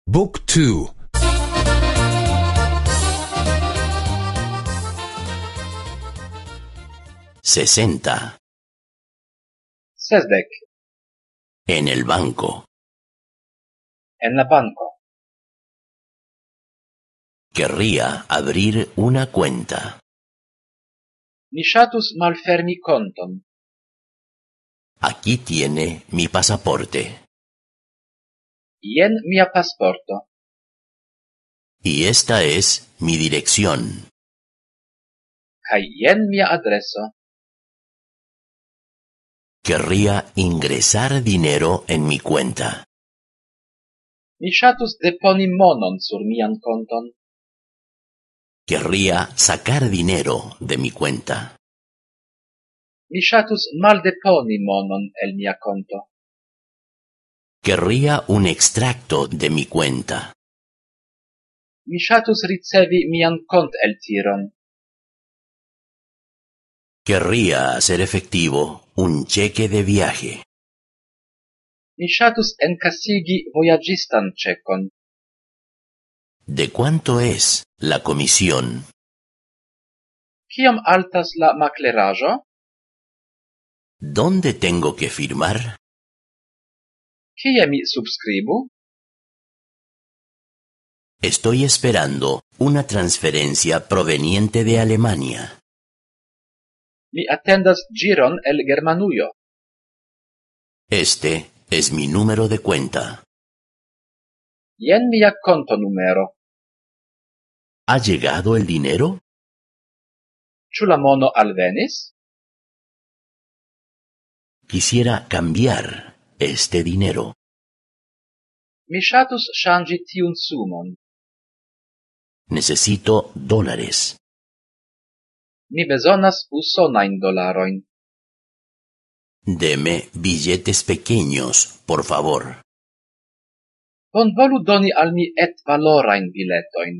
Book 2. 60. Sesdek. En el banco. En la banco. Querría abrir una cuenta. Mi ŝatus malfermi konton. Aquí tiene mi pasaporte. Jen mia pasporto. Y esta es mi dirección. Kaj jen mia adreso. Querría ingresar dinero en mi cuenta. Mi ŝatus deponi monon sur mian konton. Querría sacar dinero de mi cuenta. Mi ŝatus maldeponi monon el mia konto. Querría un extracto de mi cuenta. Mi ŝatus ricevi mian konteltiron. Querría hacer efectivo un cheque de viaje. Mi ŝatus enkasigi vojaĝistan ĉekon. ¿De cuánto es la comisión? Kiom altas la makleraĵo? ¿Dónde tengo que firmar? Kie mi subskribu? Estoy esperando una transferencia proveniente de Alemania. Mi atendas ĝiron el Germanujo. Este es mi número de cuenta. Jen mia kontonumero. ¿Ha llegado el dinero? Ĉu la mono alvenis? Quisiera cambiar este dinero. Mi ŝatus ŝanĝi tiun sumon. Necesito dólares. Mi bezonas usonajn dolarojn. Deme billetes pequeños, por favor. Bonvolu doni al mi etvalorajn biletojn.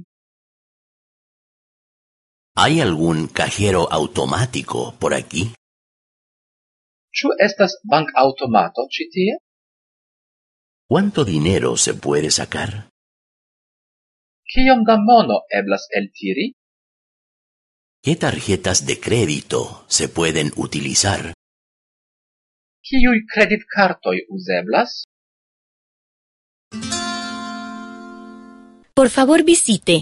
¿Hay algún cajero automático por aquí? Ĉu estas bankaŭtomato ĉi tie? ¿Cuánto dinero se puede sacar? Kiom da mono eblas eltiri? ¿Qué tarjetas de crédito se pueden utilizar? Kiuj kreditkartoj uzeblas? Por favor visite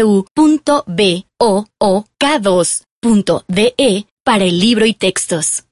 www.book2.de para el libro y textos.